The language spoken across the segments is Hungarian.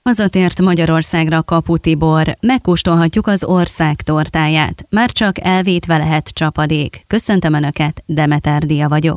Hazatért Magyarországra Kapu Tibor, megkóstolhatjuk az ország tortáját. Már csak elvétve lehet csapadék. Köszöntöm Önöket, Demeter Dia vagyok.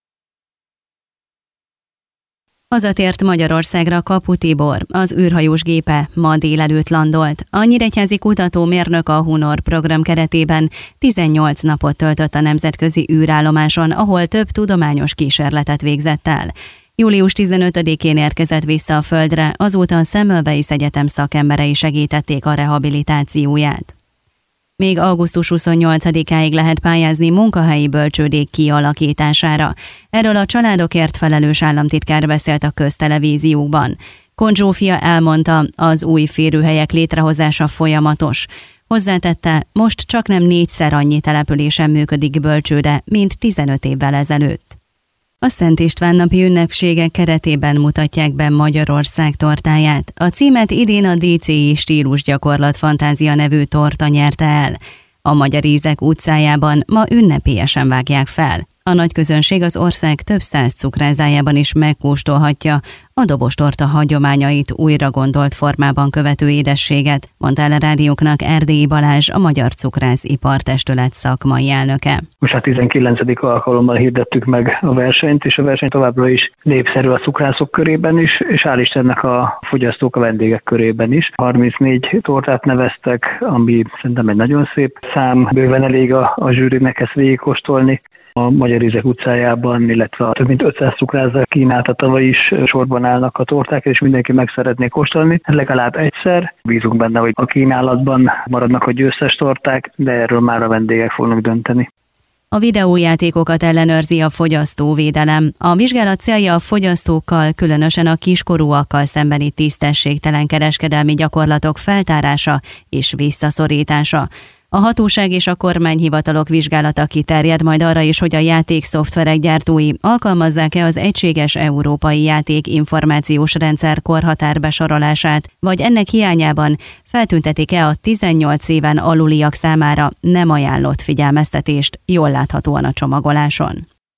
Hazatért Magyarországra Kapu Tibor, az űrhajós gépe ma délelőtt landolt. A nyíregyházi kutatómérnök a Hunor program keretében 18 napot töltött a nemzetközi űrállomáson, ahol több tudományos kísérletet végzett el. Július 15-én érkezett vissza a Földre, azóta a Semmelweis Egyetem szakemberei segítették a rehabilitációját. Még augusztus 28-áig lehet pályázni munkahelyi bölcsődék kialakítására. Erről a családokért felelős államtitkár beszélt a köztelevízióban. Kohn Zsófia elmondta, az új férőhelyek létrehozása folyamatos. Hozzátette, most csaknem 4-szer annyi településen működik bölcsőde, mint 15 évvel ezelőtt. A Szent István napi ünnepségek keretében mutatják be Magyarország tortáját. A címet idén a DCI Stílusgyakorlat Fantázia nevű torta nyerte el. A Magyar Ízek utcájában ma ünnepélyesen vágják fel. A nagy közönség az ország több 100 cukrászdájában is megkóstolhatja a dobostorta hagyományait újra gondolt formában követő édességet, mondta el a rádióknak Erdélyi Balázs, a Magyar Cukrászipar-testület szakmai elnöke. Most a 19. alkalommal hirdettük meg a versenyt, és a verseny továbbra is népszerű a cukrászok körében is, és hál' Istennek a fogyasztók, a vendégek körében is. 34 tortát neveztek, ami szerintem egy nagyon szép szám, bőven elég a zsűrinek ezt végigkóstolni. A Magyar Ízek utcájában, illetve több mint 500 cukrászda kínálta tavaly is sorban állnak a torták, és mindenki meg szeretné kóstolni. Legalább egyszer. Bízunk benne, hogy a kínálatban maradnak a győztes torták, de erről már a vendégek fognak dönteni. A videójátékokat ellenőrzi a fogyasztóvédelem. A vizsgálat célja a fogyasztókkal, különösen a kiskorúakkal szembeni tisztességtelen kereskedelmi gyakorlatok feltárása és visszaszorítása. A hatóság és a kormányhivatalok vizsgálata kiterjed majd arra is, hogy a játékszoftverek gyártói alkalmazzák-e az egységes európai játékinformációs rendszer korhatár besorolását, vagy ennek hiányában feltüntetik-e a 18 éven aluliak számára nem ajánlott figyelmeztetést, jól láthatóan a csomagoláson.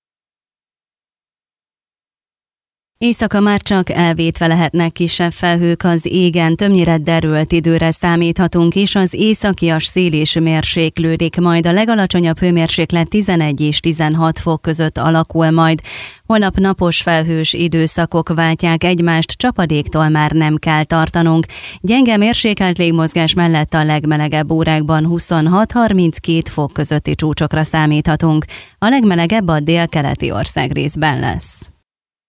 Éjszaka már csak elvétve lehetnek kisebb felhők az égen, többnyire derült időre számíthatunk, és az északias szél is mérséklődik, majd a legalacsonyabb hőmérséklet 11 és 16 fok között alakul majd. Holnap napos felhős időszakok váltják egymást, csapadéktól már nem kell tartanunk. Gyenge mérsékelt légmozgás mellett a legmelegebb órákban 26-32 fok közötti csúcsokra számíthatunk. A legmelegebb a délkeleti országrészben lesz.